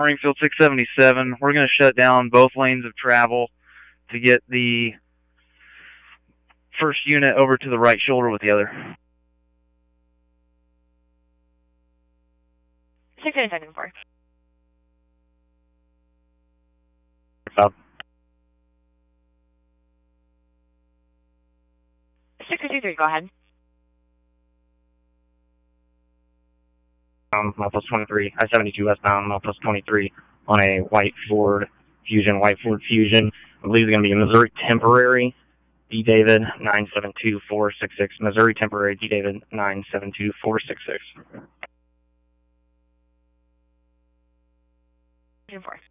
Springfield 677. We're going to shut down both lanes of travel to get the first unit over to the right shoulder with the other. 674. Up. 623, go ahead. Plus 23, I-72 westbound, plus 23 on a white Ford Fusion. I believe it's going to be a Missouri Temporary, D. David 972466. Missouri Temporary, D. David 972466. 4.